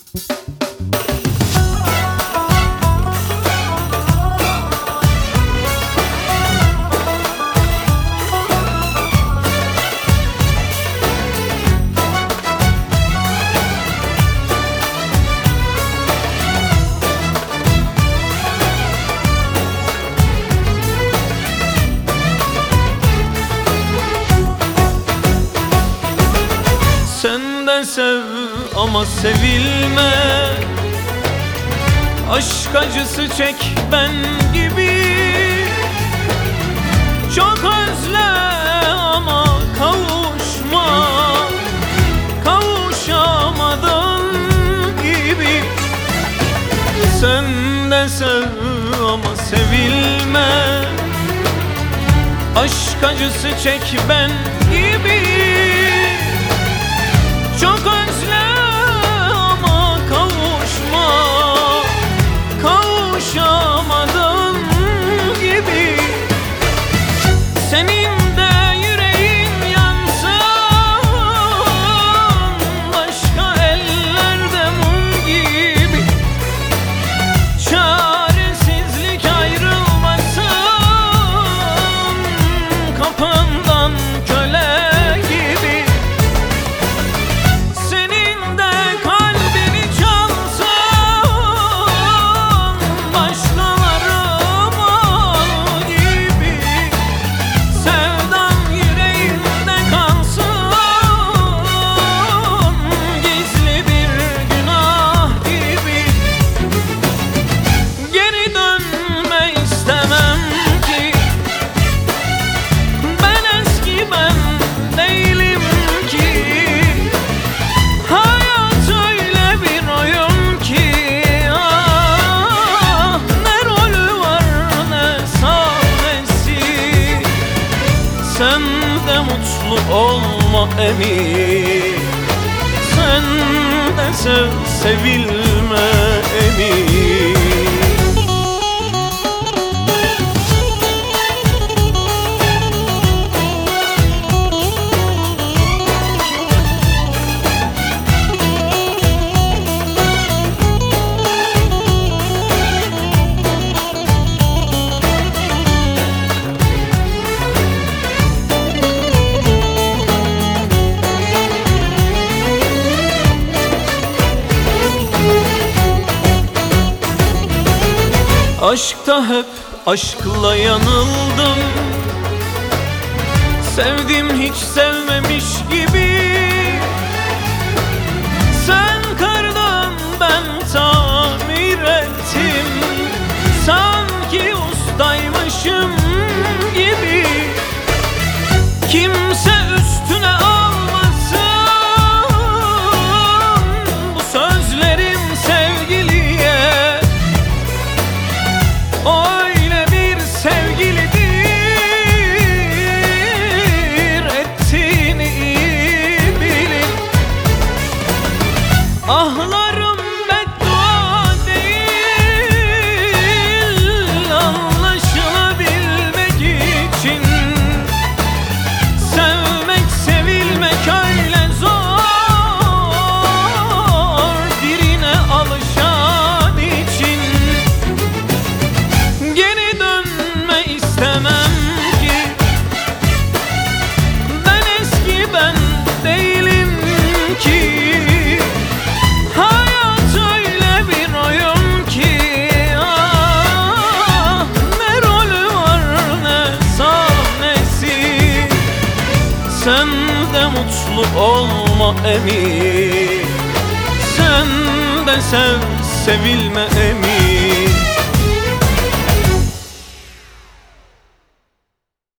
Sen de sev ama sevilme, aşk acısı çek ben gibi. Çok özle ama kavuşma, kavuşamadığın gibi. Sen de sev ama sevilme, aşk acısı çek ben gibi. Çok özle ama kavuşma, kavuşamadığın gibi. Senin de yüreğin yansın başka ellerde mum gibi. Çaresizlik ayrılmasın kapından köle gibi. Sen de mutlu olma emin, sen de sev, sevilme emin. Aşkta hep aşkla yanıldım, sevdim hiç sevmemiş gibi. Sen kırdın ben tamir ettim, sanki ustaymışım gibi. Kimse üstüne almasın bu sözlerim sevgiliye. Öyle bir sevgilidir ettiğini iyi bilin. Ahlarım beddua değil, anlaşılabilmek için. Sevmek sevilmek öyle zor, birine alışan için. Geri dönme istemem ki, ben eski ben değilim ki. Hayat öyle bir oyun ki, ah, ne rolü var ne sahnesi. Sen de mutlu olma emin, sen de sev, sevilme emin.